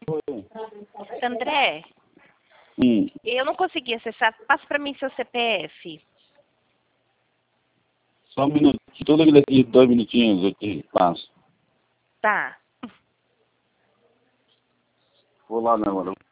André, eu não consegui acessar. Passa para mim seu CPF. Só um minuto. Tudo aqui, 2 minutinhos aqui, passo. Tá. Vou lá, meu amor.